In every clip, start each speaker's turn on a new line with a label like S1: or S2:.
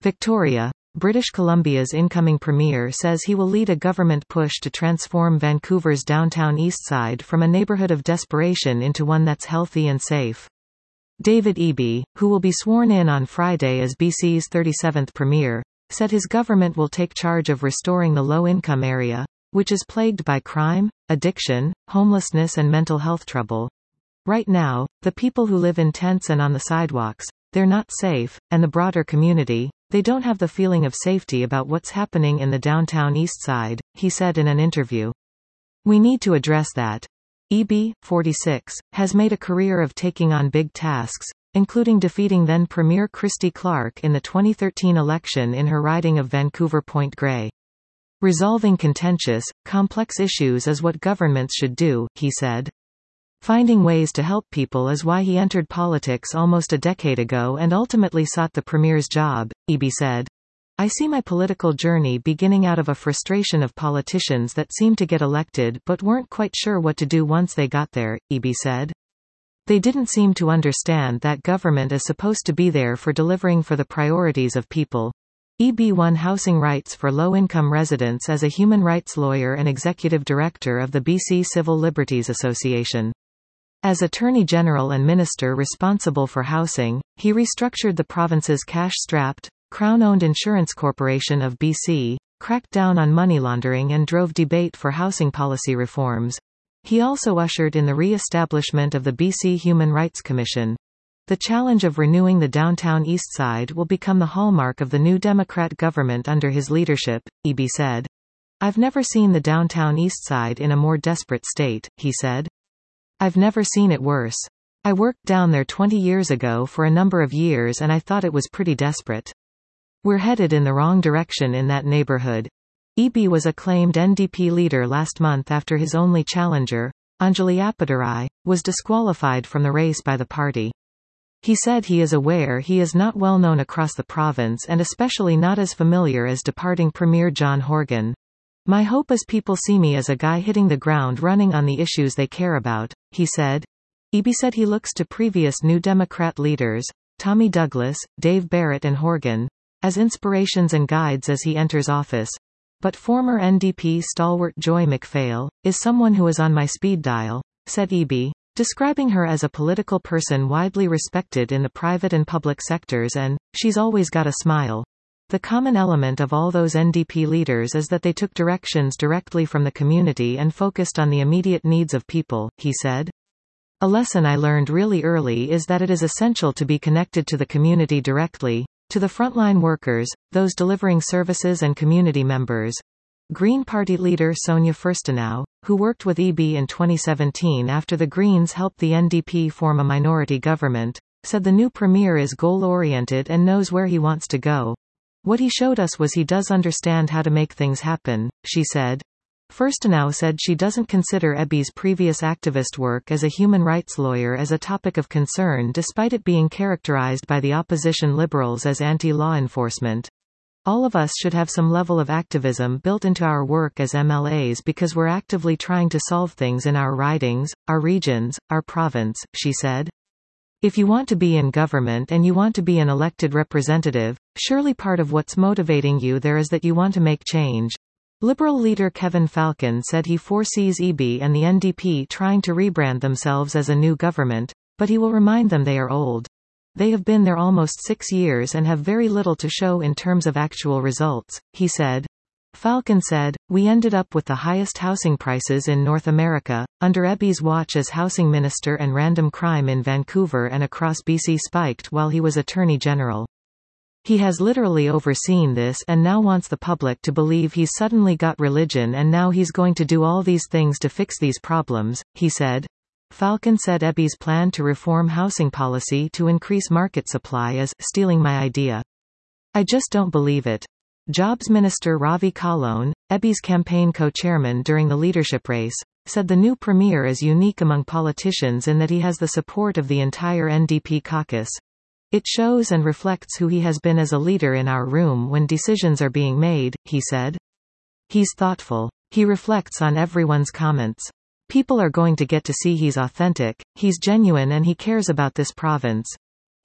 S1: Victoria, British Columbia's incoming Premier says he will lead a government push to transform Vancouver's downtown east side from a neighbourhood of desperation into one that's healthy and safe. David Eby, who will be sworn in on Friday as BC's 37th Premier, said his government will take charge of restoring the low-income area, which is plagued by crime, addiction, homelessness and mental health trouble. Right now, the people who live in tents and on the sidewalks, they're not safe, and the broader community, they don't have the feeling of safety about what's happening in the downtown east side, he said in an interview. We need to address that. Eby, 46, has made a career of taking on big tasks, including defeating then Premier Christy Clark in the 2013 election in her riding of Vancouver Point Grey. Resolving contentious, complex issues is what governments should do, he said. Finding ways to help people is why he entered politics almost a decade ago and ultimately sought the Premier's job, Eby said. I see my political journey beginning out of a frustration of politicians that seemed to get elected but weren't quite sure what to do once they got there, Eby said. They didn't seem to understand that government is supposed to be there for delivering for the priorities of people. Eby won housing rights for low-income residents as a human rights lawyer and executive director of the BC Civil Liberties Association. As Attorney General and Minister responsible for housing, he restructured the province's cash-strapped, Crown-owned Insurance Corporation of BC, cracked down on money laundering and drove debate for housing policy reforms. He also ushered in the re-establishment of the BC Human Rights Commission. The challenge of renewing the downtown east side will become the hallmark of the new Democrat government under his leadership, Eby said. I've never seen the downtown east side in a more desperate state, he said. I've never seen it worse. I worked down there 20 years ago for a number of years and I thought it was pretty desperate. We're headed in the wrong direction in that neighborhood. Eby was acclaimed NDP leader last month after his only challenger, Anjali Appadurai, was disqualified from the race by the party. He said he is aware he is not well known across the province and especially not as familiar as departing Premier John Horgan. My hope is people see me as a guy hitting the ground running on the issues they care about, he said. Eby said he looks to previous New Democrat leaders, Tommy Douglas, Dave Barrett and Horgan, as inspirations and guides as he enters office. But former NDP stalwart Joy McPhail is someone who is on my speed dial, said Eby, describing her as a political person widely respected in the private and public sectors and, she's always got a smile. The common element of all those NDP leaders is that they took directions directly from the community and focused on the immediate needs of people, he said. A lesson I learned really early is that it is essential to be connected to the community directly, to the frontline workers, those delivering services and community members. Green Party leader Sonia Furstenau, who worked with Eby in 2017 after the Greens helped the NDP form a minority government, said the new Premier is goal-oriented and knows where he wants to go. What he showed us was he does understand how to make things happen, she said. Furstenau said she doesn't consider Eby's previous activist work as a human rights lawyer as a topic of concern despite it being characterized by the opposition Liberals as anti-law enforcement. All of us should have some level of activism built into our work as MLAs because we're actively trying to solve things in our ridings, our regions, our province, she said. If you want to be in government and you want to be an elected representative, surely part of what's motivating you there is that you want to make change. Liberal leader Kevin Falcon said he foresees Eby and the NDP trying to rebrand themselves as a new government, but he will remind them they are old. They have been there almost 6 years and have very little to show in terms of actual results, he said. Falcon said, we ended up with the highest housing prices in North America, under Eby's watch as housing minister, and random crime in Vancouver and across BC spiked while he was Attorney General. He has literally overseen this and now wants the public to believe he's suddenly got religion and now he's going to do all these things to fix these problems, he said. Falcon said Eby's plan to reform housing policy to increase market supply is stealing my idea. I just don't believe it. Jobs Minister Ravi Kahlon, Eby's campaign co-chairman during the leadership race, said the new premier is unique among politicians in that he has the support of the entire NDP caucus. It shows and reflects who he has been as a leader in our room when decisions are being made, he said. He's thoughtful. He reflects on everyone's comments. People are going to get to see he's authentic, he's genuine and he cares about this province.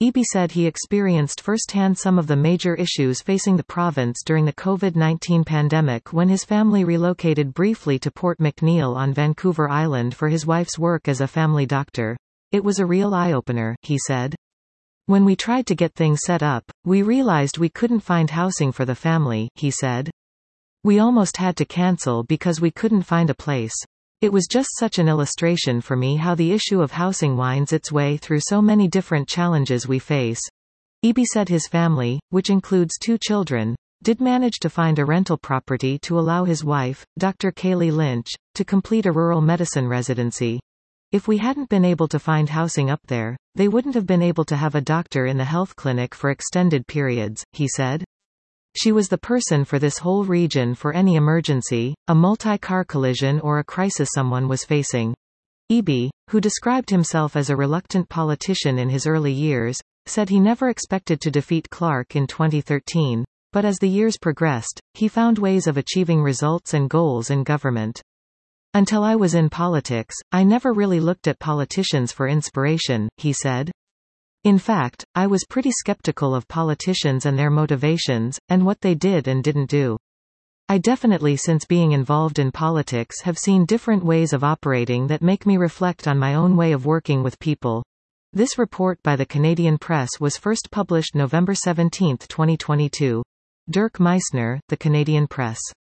S1: Eby said he experienced firsthand some of the major issues facing the province during the COVID-19 pandemic when his family relocated briefly to Port McNeill on Vancouver Island for his wife's work as a family doctor. It was a real eye-opener, he said. When we tried to get things set up, we realized we couldn't find housing for the family, he said. We almost had to cancel because we couldn't find a place. It was just such an illustration for me how the issue of housing winds its way through so many different challenges we face. Eby said his family, which includes 2 children, did manage to find a rental property to allow his wife, Dr. Kaylee Lynch, to complete a rural medicine residency. If we hadn't been able to find housing up there, they wouldn't have been able to have a doctor in the health clinic for extended periods, he said. She was the person for this whole region for any emergency, a multi-car collision or a crisis someone was facing. Eby, who described himself as a reluctant politician in his early years, said he never expected to defeat Clark in 2013, but as the years progressed, he found ways of achieving results and goals in government. Until I was in politics, I never really looked at politicians for inspiration, he said. In fact, I was pretty skeptical of politicians and their motivations, and what they did and didn't do. I definitely since being involved in politics have seen different ways of operating that make me reflect on my own way of working with people. This report by the Canadian Press was first published November 17, 2022. Dirk Meissner, The Canadian Press.